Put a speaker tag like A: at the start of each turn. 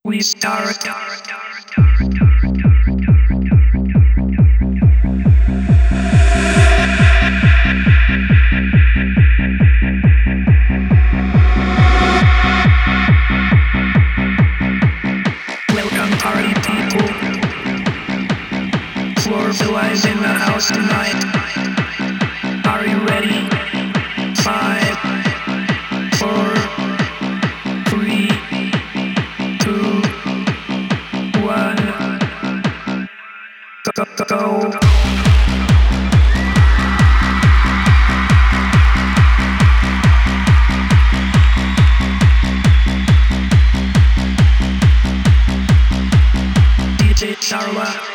A: We start. Welcome party people. Floor Phili's in the house tonight. Are you ready? 5, 4, 3, 2, 1. Go. DJ Sarwa.